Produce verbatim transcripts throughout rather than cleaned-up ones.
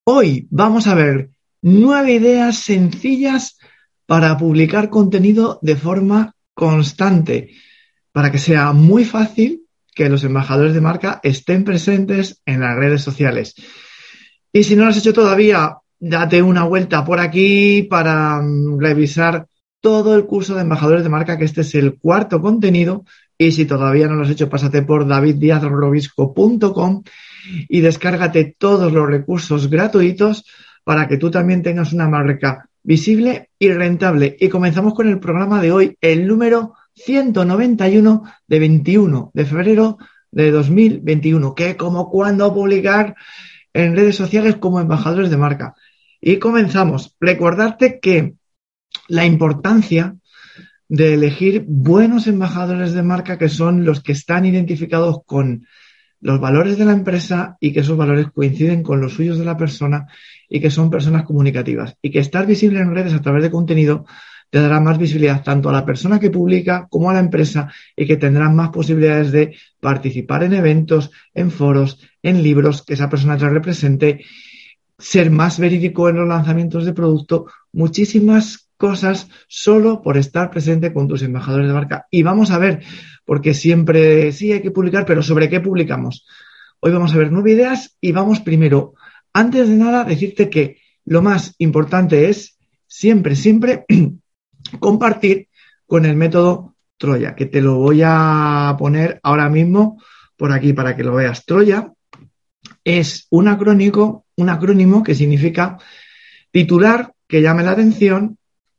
Hoy vamos a ver nueve ideas sencillas para publicar contenido de forma constante, para que sea muy fácil que los embajadores de marca estén presentes en las redes sociales. Y si no lo has hecho todavía, date una vuelta por aquí para um, revisar todo el curso de embajadores de marca, que este es el cuarto contenido. Y si todavía no lo has hecho, pásate por david diaz robisco punto com y descárgate todos los recursos gratuitos para que tú también tengas una marca visible y rentable. Y comenzamos con el programa de hoy, el número ciento noventa y uno de veintiuno de febrero de dos mil veintiuno, que como cuando publicar en redes sociales como embajadores de marca. Y comenzamos. Recordarte que la importancia de elegir buenos embajadores de marca, que son los que están identificados con los valores de la empresa y que esos valores coinciden con los suyos de la persona y que son personas comunicativas. Y que estar visible en redes a través de contenido te dará más visibilidad tanto a la persona que publica como a la empresa, y que tendrás más posibilidades de participar en eventos, en foros, en libros que esa persona te represente, ser más verídico en los lanzamientos de producto, muchísimas cosas solo por estar presente con tus embajadores de marca. Y vamos a ver, porque siempre sí hay que publicar, pero ¿sobre qué publicamos? Hoy vamos a ver nueve ideas y vamos primero, antes de nada, decirte que lo más importante es siempre, siempre compartir con el método Troya, que te lo voy a poner ahora mismo por aquí para que lo veas. Troya es un acrónico, un acrónimo que significa titular que llame la atención,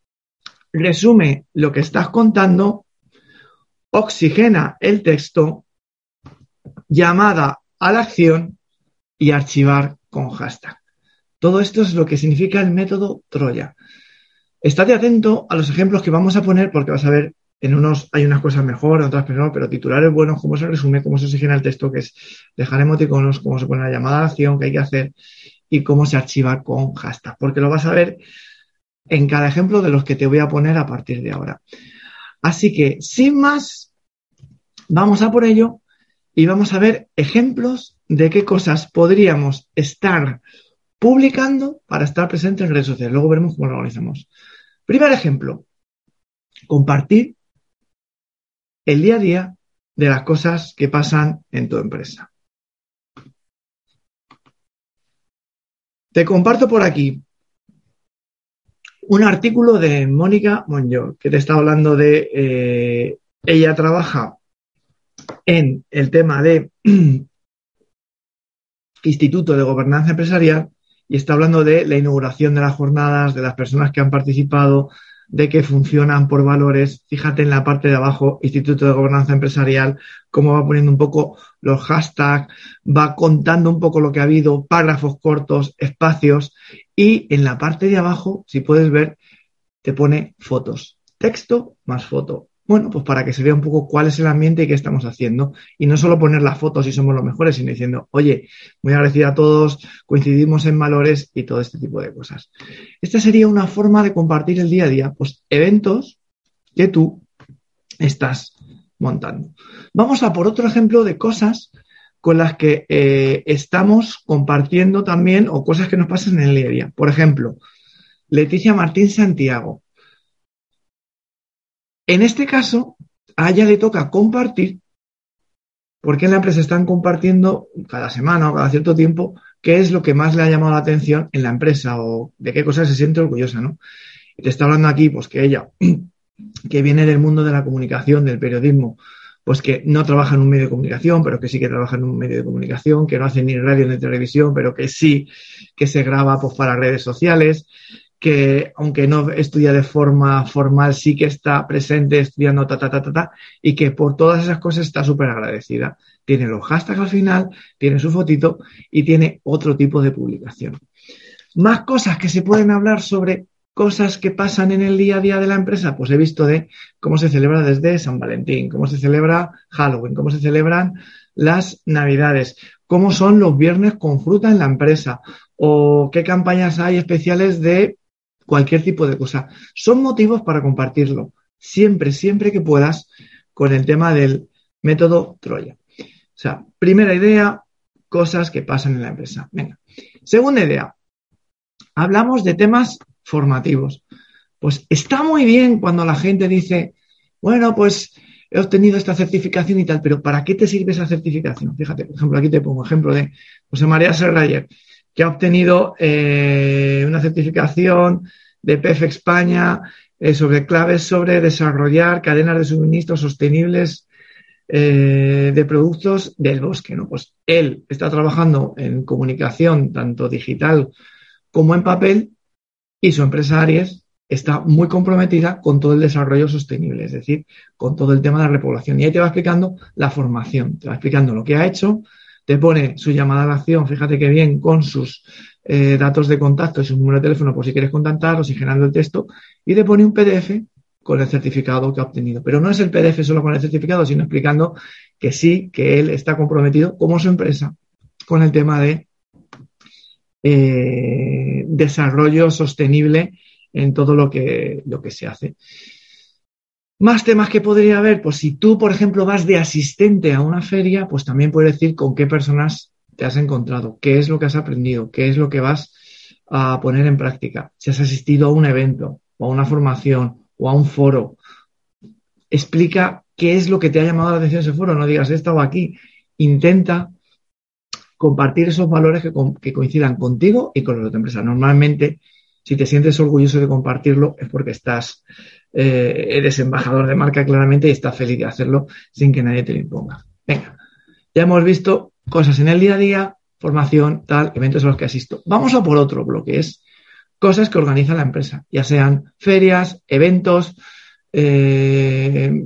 resume lo que estás contando, oxigena el texto, llamada a la acción y archivar con hashtag. Todo esto es lo que significa el método Troya. Estate atento a los ejemplos que vamos a poner, porque vas a ver, en unos hay unas cosas mejor, en otras peor, pero titulares buenos, cómo se resume, cómo se oxigena el texto, que es dejar emoticonos, cómo se pone la llamada a la acción que hay que hacer y cómo se archiva con hashtag, porque lo vas a ver en cada ejemplo de los que te voy a poner a partir de ahora. Así que, sin más, vamos a por ello y vamos a ver ejemplos de qué cosas podríamos estar publicando para estar presentes en redes sociales. Luego veremos cómo lo organizamos. Primer ejemplo, compartir el día a día de las cosas que pasan en tu empresa. Te comparto por aquí un artículo de Mónica Monllor, que te está hablando de, eh, ella trabaja en el tema de Instituto de Gobernanza Empresarial y está hablando de la inauguración de las jornadas, de las personas que han participado, de que funcionan por valores. Fíjate en la parte de abajo, Instituto de Gobernanza Empresarial, cómo va poniendo un poco los hashtags, va contando un poco lo que ha habido, párrafos cortos, espacios, y en la parte de abajo, si puedes ver, te pone fotos, texto más foto. Bueno, pues para que se vea un poco cuál es el ambiente y qué estamos haciendo. Y no solo poner las fotos si somos los mejores, sino diciendo, oye, muy agradecida a todos, coincidimos en valores y todo este tipo de cosas. Esta sería una forma de compartir el día a día, pues eventos que tú estás montando. Vamos a por otro ejemplo de cosas con las que eh, estamos compartiendo también, o cosas que nos pasan en el día a día. Por ejemplo, Leticia Martín Santiago. En este caso, a ella le toca compartir, porque en la empresa están compartiendo cada semana o cada cierto tiempo qué es lo que más le ha llamado la atención en la empresa o de qué cosas se siente orgullosa, ¿no? Y te está hablando aquí, pues que ella, que viene del mundo de la comunicación, del periodismo, pues que no trabaja en un medio de comunicación, pero que sí que trabaja en un medio de comunicación, que no hace ni radio ni televisión, pero que sí que se graba pues para redes sociales, que aunque no estudia de forma formal, sí que está presente estudiando ta, ta, ta, ta, ta, y que por todas esas cosas está súper agradecida. Tiene los hashtags al final, tiene su fotito y tiene otro tipo de publicación. Más cosas que se pueden hablar sobre cosas que pasan en el día a día de la empresa, pues he visto de cómo se celebra desde San Valentín, cómo se celebra Halloween, cómo se celebran las Navidades, cómo son los viernes con fruta en la empresa o qué campañas hay especiales de cualquier tipo de cosa. Son motivos para compartirlo, siempre, siempre que puedas, con el tema del método Troya. O sea, primera idea, cosas que pasan en la empresa. Venga. Segunda idea, hablamos de temas formativos. Pues está muy bien cuando la gente dice, bueno, pues he obtenido esta certificación y tal, pero ¿para qué te sirve esa certificación? Fíjate, por ejemplo, aquí te pongo ejemplo de José María Serrayer, que ha obtenido eh, una certificación de P E F España eh, sobre claves sobre desarrollar cadenas de suministro sostenibles eh, de productos del bosque, ¿no? Pues él está trabajando en comunicación tanto digital como en papel y su empresa Aries está muy comprometida con todo el desarrollo sostenible, es decir, con todo el tema de la repoblación. Y ahí te va explicando la formación, te va explicando lo que ha hecho, te pone su llamada a la acción, fíjate qué bien, con sus eh, datos de contacto y su número de teléfono por si quieres contactar o si generando el texto, y te pone un P D F con el certificado que ha obtenido. Pero no es el P D F solo con el certificado, sino explicando que sí, que él está comprometido como su empresa con el tema de eh, desarrollo sostenible en todo lo que, lo que se hace. Más temas que podría haber, pues si tú, por ejemplo, vas de asistente a una feria, pues también puedes decir con qué personas te has encontrado, qué es lo que has aprendido, qué es lo que vas a poner en práctica. Si has asistido a un evento o a una formación o a un foro, explica qué es lo que te ha llamado la atención ese foro, no digas he estado aquí, intenta compartir esos valores que, que coincidan contigo y con los de tu empresa. Normalmente, si te sientes orgulloso de compartirlo, es porque estás, eh, eres embajador de marca claramente y estás feliz de hacerlo sin que nadie te lo imponga. Venga, ya hemos visto cosas en el día a día, formación, tal, eventos a los que asisto. Vamos a por otro bloque, es cosas que organiza la empresa, ya sean ferias, eventos, eh,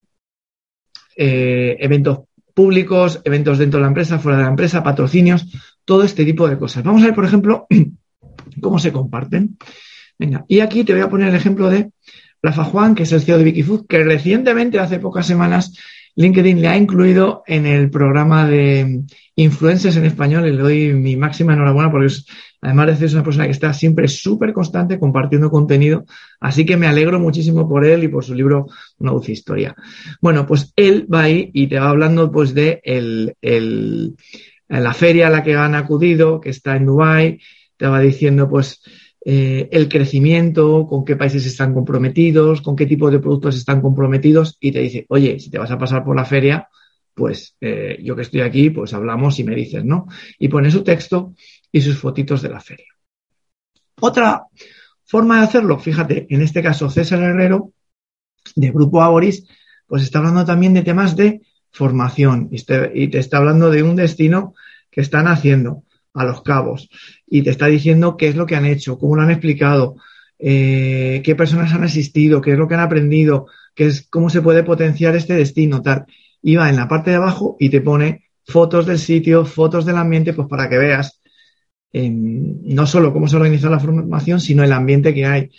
eh, eventos públicos, eventos dentro de la empresa, fuera de la empresa, patrocinios, todo este tipo de cosas. Vamos a ver, por ejemplo, cómo se comparten. Venga, y aquí te voy a poner el ejemplo de Rafa Juan, que es el C E O de Wikifood, que recientemente, hace pocas semanas, LinkedIn le ha incluido en el programa de influencers en español y le doy mi máxima enhorabuena porque es, además de ser una persona que está siempre súper constante compartiendo contenido, así que me alegro muchísimo por él y por su libro Una dulce historia. Bueno, pues él va ahí y te va hablando pues de el, el, la feria a la que han acudido, que está en Dubái, te va diciendo pues Eh, el crecimiento, con qué países están comprometidos, con qué tipo de productos están comprometidos y te dice, oye, si te vas a pasar por la feria, pues eh, yo que estoy aquí, pues hablamos y me dices, ¿no? Y pone su texto y sus fotitos de la feria. Otra forma de hacerlo, fíjate, en este caso César Herrero, de Grupo Aboris, pues está hablando también de temas de formación y te, y te está hablando de un destino que están haciendo a Los Cabos y te está diciendo qué es lo que han hecho, cómo lo han explicado, eh, qué personas han asistido, qué es lo que han aprendido, qué es, cómo se puede potenciar este destino, tal. Y va en la parte de abajo y te pone fotos del sitio, fotos del ambiente, pues para que veas eh, no solo cómo se organiza la formación, sino el ambiente que hay,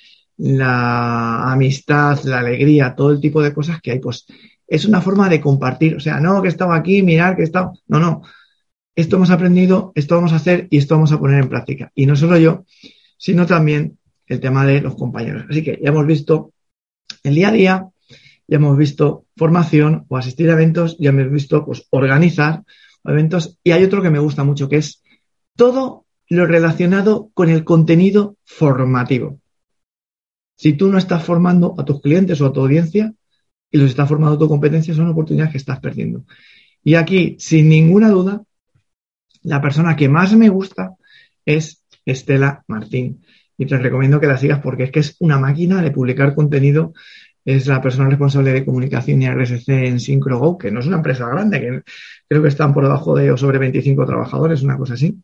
la amistad, la alegría, todo el tipo de cosas que hay. Pues es una forma de compartir, o sea, no que he estado aquí, mirar que he estado, no, no. Esto hemos aprendido, esto vamos a hacer y esto vamos a poner en práctica. Y no solo yo, sino también el tema de los compañeros. Así que ya hemos visto el día a día, ya hemos visto formación o asistir a eventos, ya hemos visto pues, organizar eventos. Y hay otro que me gusta mucho, que es todo lo relacionado con el contenido formativo. Si tú no estás formando a tus clientes o a tu audiencia y los estás formando a tu competencia, son oportunidades que estás perdiendo. Y aquí, sin ninguna duda, la persona que más me gusta es Estela Martín. Y te recomiendo que la sigas porque es que es una máquina de publicar contenido. Es la persona responsable de comunicación y R S C en SyncroGo, que no es una empresa grande, que creo que están por debajo de o sobre veinticinco trabajadores, una cosa así.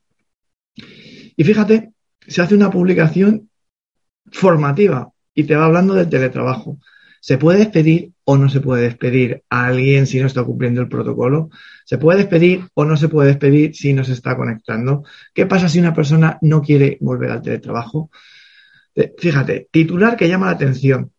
Y fíjate, se hace una publicación formativa y te va hablando del teletrabajo. ¿Se puede despedir o no se puede despedir a alguien si no está cumpliendo el protocolo? ¿Se puede despedir o no se puede despedir si no se está conectando? ¿Qué pasa si una persona no quiere volver al teletrabajo? Fíjate, titular que llama la atención.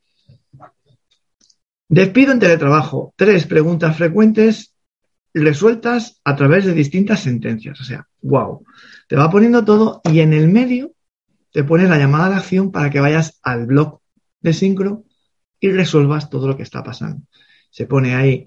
Despido en teletrabajo. Tres preguntas frecuentes resueltas a través de distintas sentencias. O sea, wow. Te va poniendo todo y en el medio te pone la llamada a la acción para que vayas al blog de Syncro y resuelvas todo lo que está pasando. Se pone ahí,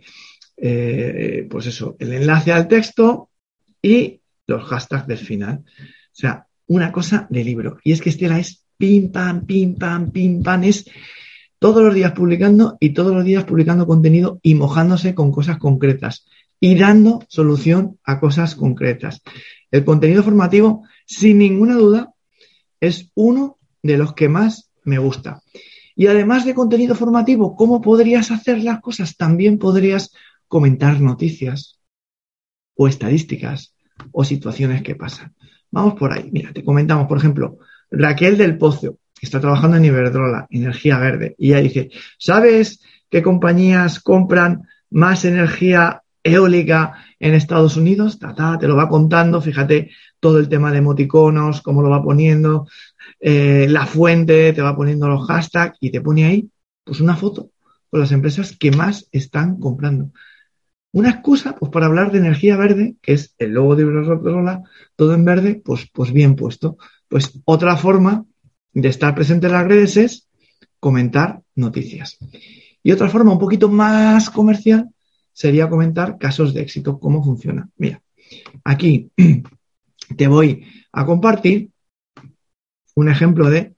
eh, pues eso, el enlace al texto y los hashtags del final. O sea, una cosa de libro. Y es que Estela es pim, pam, pim, pam, pim, pam, es todos los días publicando y todos los días publicando contenido y mojándose con cosas concretas y dando solución a cosas concretas. El contenido formativo, sin ninguna duda, es uno de los que más me gusta. Y además de contenido formativo, ¿cómo podrías hacer las cosas? También podrías comentar noticias o estadísticas o situaciones que pasan. Vamos por ahí. Mira, te comentamos, por ejemplo, Raquel del Pozo, que está trabajando en Iberdrola, energía verde, y ella dice, ¿sabes qué compañías compran más energía eólica en Estados Unidos? Ta, ta, te lo va contando, fíjate todo el tema de emoticonos, cómo lo va poniendo, eh, la fuente, te va poniendo los hashtags y te pone ahí pues una foto con las empresas que más están comprando. Una excusa pues para hablar de energía verde, que es el logo de Iberdrola, todo en verde, pues, pues bien puesto. Pues otra forma de estar presente en las redes es comentar noticias. Y otra forma un poquito más comercial sería comentar casos de éxito, cómo funciona. Mira, aquí te voy a compartir un ejemplo de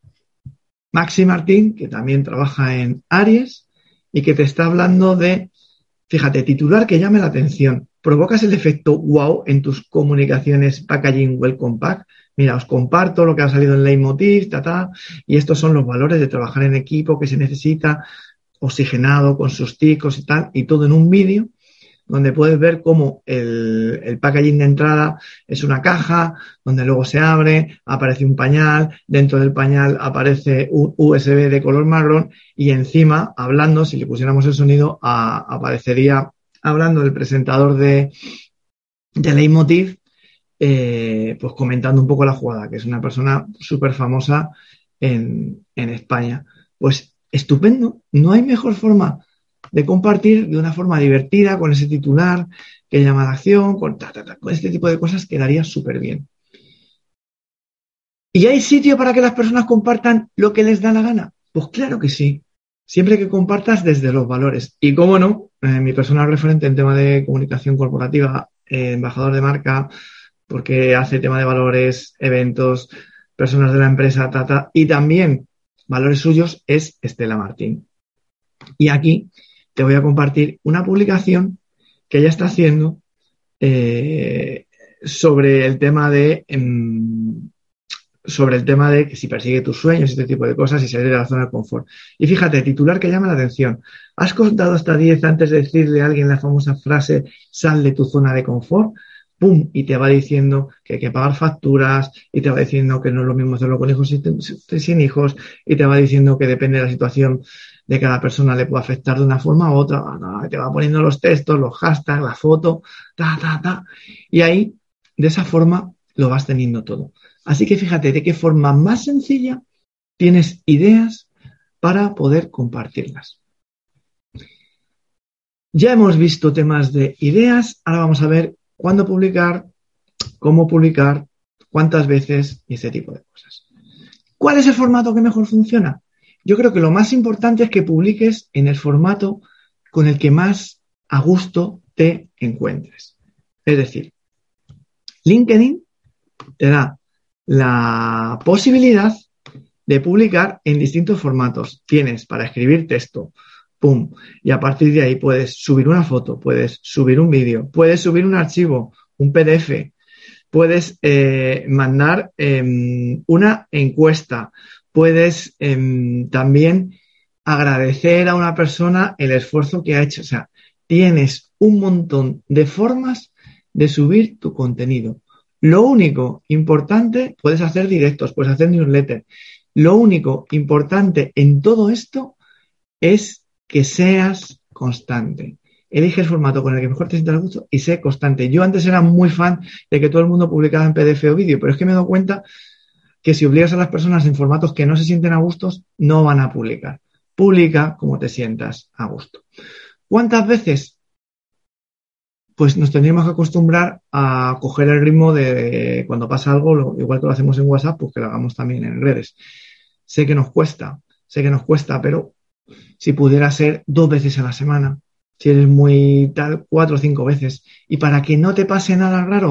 Maxi Martín, que también trabaja en Aries y que te está hablando de, fíjate, titular que llame la atención. Provocas el efecto wow en tus comunicaciones packaging welcome pack. Mira, os comparto lo que ha salido en Leitmotiv, ta, ta, y estos son los valores de trabajar en equipo que se necesita, oxigenado, con sus ticos y tal, y todo en un vídeo donde puedes ver cómo el, el packaging de entrada es una caja, donde luego se abre, aparece un pañal, dentro del pañal aparece un U S B de color marrón y encima, hablando, si le pusiéramos el sonido, a, aparecería hablando el presentador de, de Leitmotiv, eh, pues comentando un poco la jugada, que es una persona súper famosa en, en España. Pues estupendo, no hay mejor forma de compartir de una forma divertida, con ese titular que llama a la acción, con, ta, ta, ta, con este tipo de cosas quedaría súper bien. ¿Y hay sitio para que las personas compartan lo que les da la gana? Pues claro que sí, siempre que compartas desde los valores. Y cómo no, eh, mi personal referente en tema de comunicación corporativa, eh, embajador de marca, porque hace tema de valores, eventos, personas de la empresa, ta, ta, y también valores suyos, es Estela Martín. Y aquí te voy a compartir una publicación que ella está haciendo eh, sobre el tema de eh, sobre el tema de que si persigue tus sueños, este tipo de cosas y salir de la zona de confort. Y fíjate, titular que llama la atención. ¿Has contado hasta diez antes de decirle a alguien la famosa frase sal de tu zona de confort? ¡Pum! Y te va diciendo que hay que pagar facturas, y te va diciendo que no es lo mismo hacerlo con hijos y sin hijos, y te va diciendo que depende de la situación de cada persona le puede afectar de una forma u otra. Te va poniendo los textos, los hashtags, la foto, ta, ta, ta. Y ahí, de esa forma, lo vas teniendo todo. Así que fíjate de qué forma más sencilla tienes ideas para poder compartirlas. Ya hemos visto temas de ideas, ahora vamos a ver cuándo publicar, cómo publicar, cuántas veces y ese tipo de cosas. ¿Cuál es el formato que mejor funciona? Yo creo que lo más importante es que publiques en el formato con el que más a gusto te encuentres. Es decir, LinkedIn te da la posibilidad de publicar en distintos formatos. Tienes para escribir texto, pum, y a partir de ahí puedes subir una foto, puedes subir un vídeo, puedes subir un archivo, un P D F, puedes eh, mandar eh, una encuesta, puedes eh, también agradecer a una persona el esfuerzo que ha hecho. O sea, tienes un montón de formas de subir tu contenido. Lo único importante, puedes hacer directos, puedes hacer newsletter. Lo único importante en todo esto es que seas constante. Elige el formato con el que mejor te sientas a gusto y sé constante. Yo antes era muy fan de que todo el mundo publicara en P D F o vídeo, pero es que me he dado cuenta que si obligas a las personas en formatos que no se sienten a gustos, no van a publicar. Publica como te sientas a gusto. ¿Cuántas veces? Pues nos tendríamos que acostumbrar a coger el ritmo de cuando pasa algo, lo, igual que lo hacemos en WhatsApp, pues que lo hagamos también en redes. Sé que nos cuesta, sé que nos cuesta, pero si pudiera ser dos veces a la semana, si eres muy tal, cuatro o cinco veces. Y para que no te pase nada raro,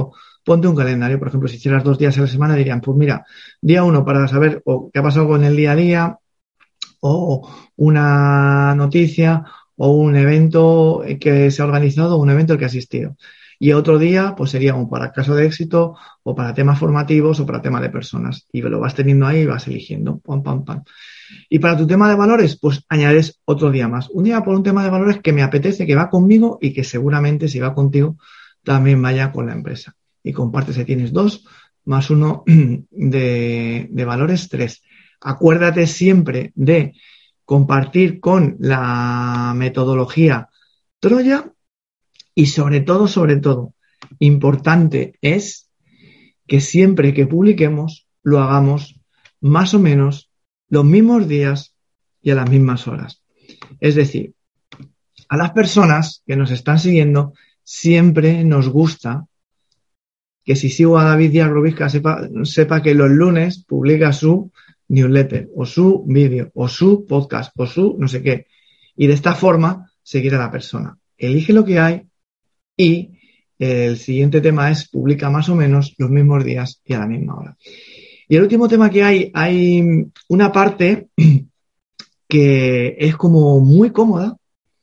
ponte un calendario. Por ejemplo, si hicieras dos días a la semana, dirían, pues mira, día uno para saber o qué ha pasado con el día a día, o una noticia, o un evento que se ha organizado, o un evento al que ha asistido. Y otro día, pues sería un para caso de éxito, o para temas formativos, o para temas de personas. Y lo vas teniendo ahí y vas eligiendo. Pam, pam, pam. Y para tu tema de valores, pues añades otro día más. Un día por un tema de valores que me apetece, que va conmigo y que seguramente si va contigo también vaya con la empresa. Y compartes, si tienes dos, más uno de, de valores, tres. Acuérdate siempre de compartir con la metodología Troya y sobre todo, sobre todo, importante es que siempre que publiquemos lo hagamos más o menos los mismos días y a las mismas horas. Es decir, a las personas que nos están siguiendo siempre nos gusta que si sigo a David Díaz Robisca sepa, sepa que los lunes publica su newsletter o su vídeo o su podcast o su no sé qué. Y de esta forma seguir a la persona. Elige lo que hay y el siguiente tema es publica más o menos los mismos días y a la misma hora. Y el último tema que hay, hay una parte que es como muy cómoda,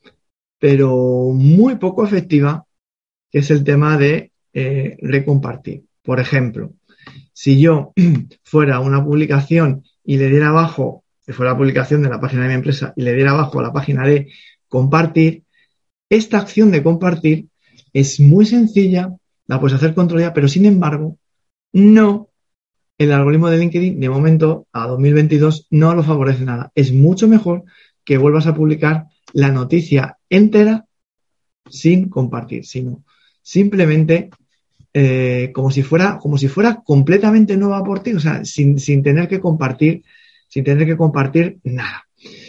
pero muy poco efectiva, que es el tema de eh, recompartir. Por ejemplo, si yo fuera una publicación y le diera abajo, que fuera la publicación de la página de mi empresa y le diera abajo a la página de compartir, esta acción de compartir es muy sencilla, la puedes hacer con Troya, pero sin embargo, no, el algoritmo de LinkedIn, de momento, a dos mil veintidós, no lo favorece nada. Es mucho mejor que vuelvas a publicar la noticia entera sin compartir, sino simplemente eh, como si fuera, como si fuera completamente nueva por ti, o sea, sin, sin tener que compartir, sin tener que compartir nada.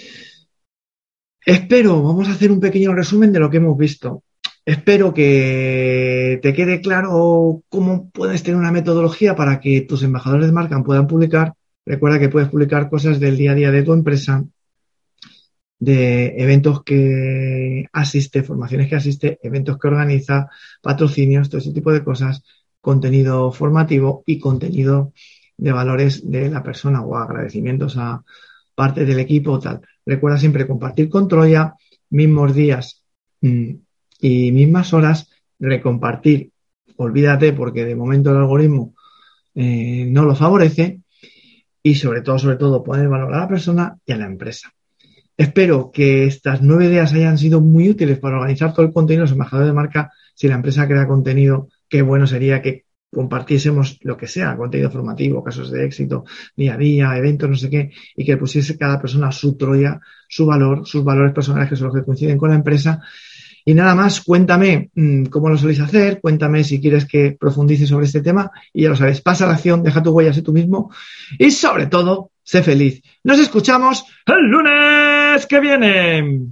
Espero, vamos a hacer un pequeño resumen de lo que hemos visto. Espero que te quede claro cómo puedes tener una metodología para que tus embajadores de marca puedan publicar. Recuerda que puedes publicar cosas del día a día de tu empresa, de eventos que asiste, formaciones que asiste, eventos que organiza, patrocinios, todo ese tipo de cosas, contenido formativo y contenido de valores de la persona o agradecimientos a parte del equipo o tal. Recuerda siempre compartir con Troya, mismos días mmm, y mismas horas, recompartir, olvídate porque de momento el algoritmo eh, no lo favorece y sobre todo, sobre todo, poner valor a la persona y a la empresa. Espero que estas nueve ideas hayan sido muy útiles para organizar todo el contenido de los embajadores de marca. Si la empresa crea contenido, qué bueno sería que compartiésemos lo que sea, contenido formativo, casos de éxito, día a día, eventos, no sé qué, y que pusiese cada persona su Troya, su valor, sus valores personales que son los que coinciden con la empresa. Y nada más, cuéntame mmm, cómo lo soléis hacer, cuéntame si quieres que profundice sobre este tema y ya lo sabes, pasa a la acción, deja tu huella, sé tú mismo y sobre todo, sé feliz. Nos escuchamos el lunes que viene.